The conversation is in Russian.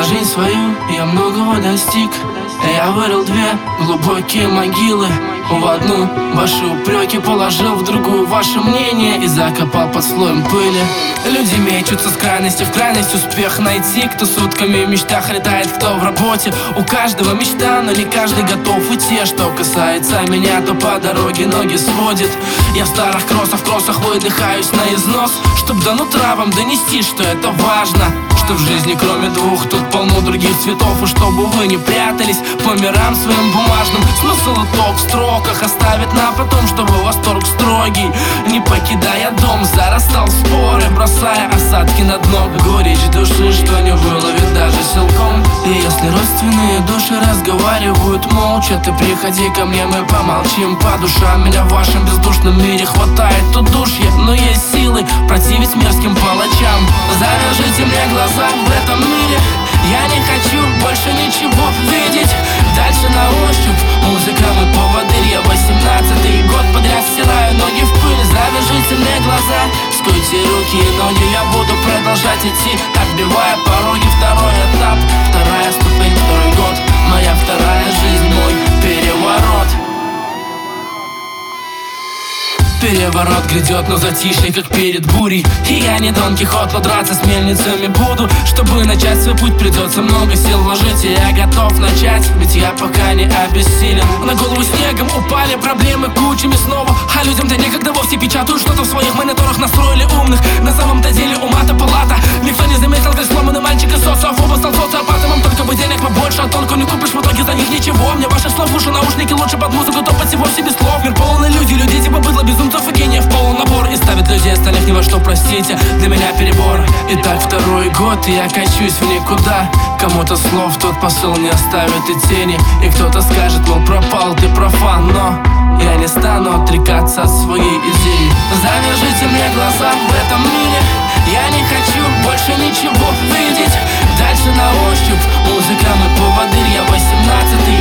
жизнь свою я многого достиг. Я вырыл две глубокие могилы. В одну ваши упреки положил, в другую ваше мнение и закопал под слоем пыли. Люди мечутся с крайности в крайность успех найти. Кто сутками в мечтах летает, кто в работе. У каждого мечта, но не каждый готов идти. Что касается меня, то по дороге ноги сводит. Я в старых кроссах выдыхаюсь на износ, чтоб до нутра вам донести, что это важно. Что в жизни кроме двух тут полно других цветов. И чтобы вы не прятались по мирам своим бумажным, смысл итог в строках оставит на потом, чтобы восторг строгий, не покидая дом, зарастал в споры, бросая осадки на дно. Горечь души, что не выловит даже силком. И если родственные души разговаривают молча, ты приходи ко мне, мы помолчим по душам. Меня в вашем бездушном мире хватает удушья, но есть силы противить мерзким палачам. Завяжите мне глаза в этом мире, я не хочу больше ничего видеть. Дальше на ощупь музыка, мы поводырь. Я 18-й год подряд стираю ноги в пыль. Завяжите мне глаза, скуйте руки и ноги. Я буду продолжать идти, отбивая пороги. Второй этап, вторая ступень, второй год. Моя вторая жизнь, мой переворот. Переворот грядет, но затишье, как перед бурей. И я не Дон Кихот, но драться с мельницами буду. Чтобы начать свой путь, придется много сил вложить. И я готов начать, ведь я пока не обессилен. На голову снегом упали проблемы кучами снова. А людям-то некогда вовсе печатают что-то в своих мониторах. Настроили умных, на самом-то деле ума-то палата. Никто не заметил, как сломанный мальчик из социофоба стал социопатом. Только бы денег побольше, а толку не купишь в итоге за них ничего. Мне ваших слов в уши, наушники лучше под музыку топать всего себе слов. Мир полон иллюзий, людей типа быдло, безумцев и гениев полон набор. И ставит людей остальных ни во что, простите, для меня перебор. Итак, второй год, и я качусь в никуда. Кому-то слов тот посыл не оставит и тени. И кто-то скажет, мол, пропал ты профан. Но я не стану отрекаться от своей идеи. Завяжите мне глаза в этом мире, я не хочу больше ничего видеть. Дальше на ощупь музыка, мы поводырь. Я 18-й